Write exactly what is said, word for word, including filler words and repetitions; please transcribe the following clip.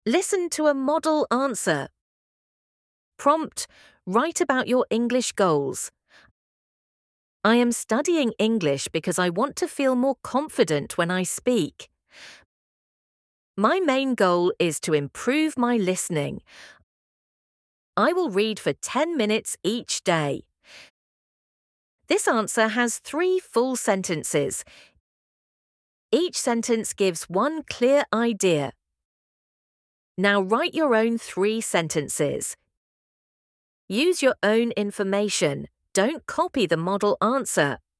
Listen to a model answer. Prompt, write about your English goals. I am studying English because I want to feel more confident when I speak. My main goal is to improve my listening. I will read for ten minutes each day. This answer has three full sentences. Each sentence gives one clear idea. Now write your own three sentences. Use your own information. Don't copy the model answer.